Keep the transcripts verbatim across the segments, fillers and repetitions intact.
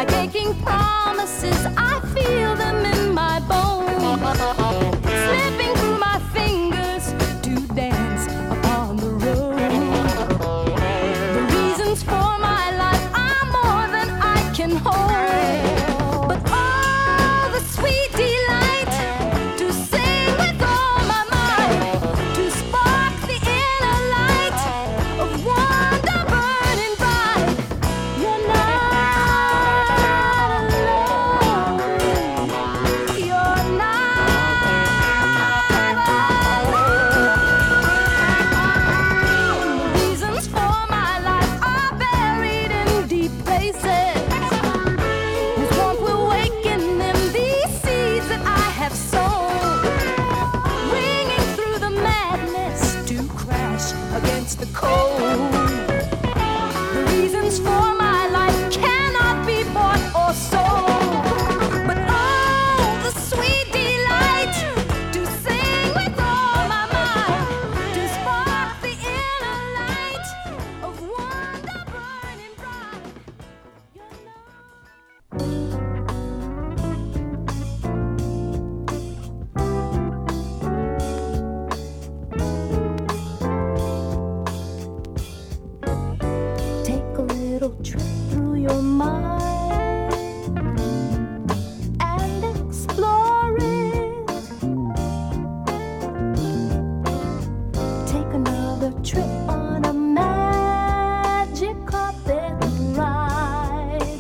like aching promises. I feel them in my bones, slipping through my fingers to dance upon the road. The reasons for my life are more than I can hold, but all the sweet delight to sing with all my might, to spark the inner light of wonder burning bright. You're not alone. You're not alone. The reasons for my life are buried in deep places. His warmth will waken them, these seeds that I have sown, ringing through the madness to crash against the cold. The reasons for my life cannot be bought or sold, but all the sweet delight to sing with all my might, to spark the inner light of wonder burning bright. You're Take a little trip through your mind and explore it. Take another trip on a magic carpet ride.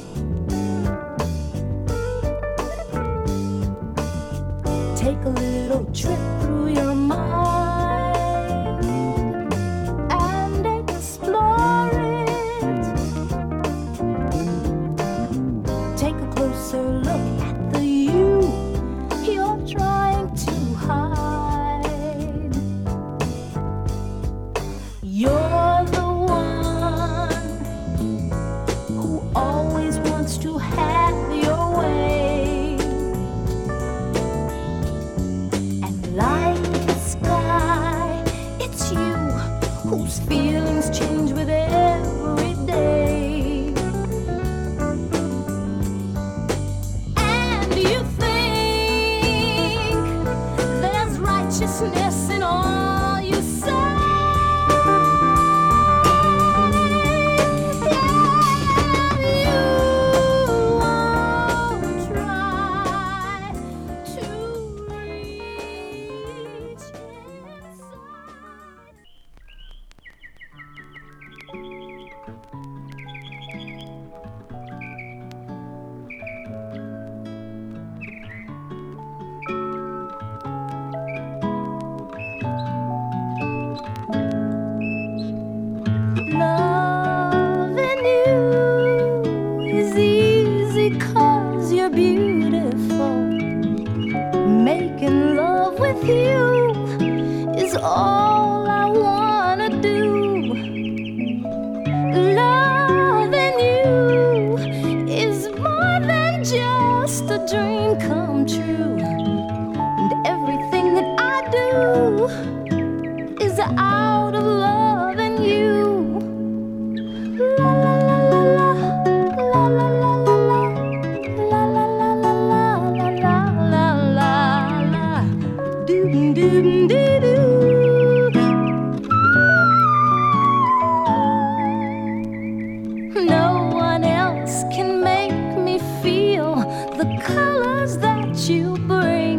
Take a little trip through your mind and explore it. Take a closer look at the you you're trying to hide. You're the one who always wants to have your way. And like the sky, it's you whose feelings change with every day. And you think there's righteousness in all you say. And you won't try to reach inside. Loving you is easy 'cause you're beautiful. Making love with you is all I wanna do. Loving you is more than just a dream come true. And everything that I do is out of loving you. La la la la la, la la la la la, la la la la la, la la la la, doom doom doo doo. No one else can make me feel the colors that you bring.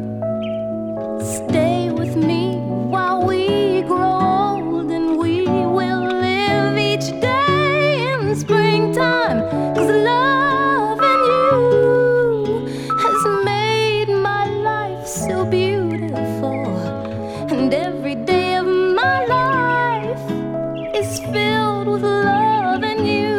Stay with me while we grow old, and we will live each day in springtime. 'Cause loving you has made my life so beautiful, and every day of my life is filled with loving you.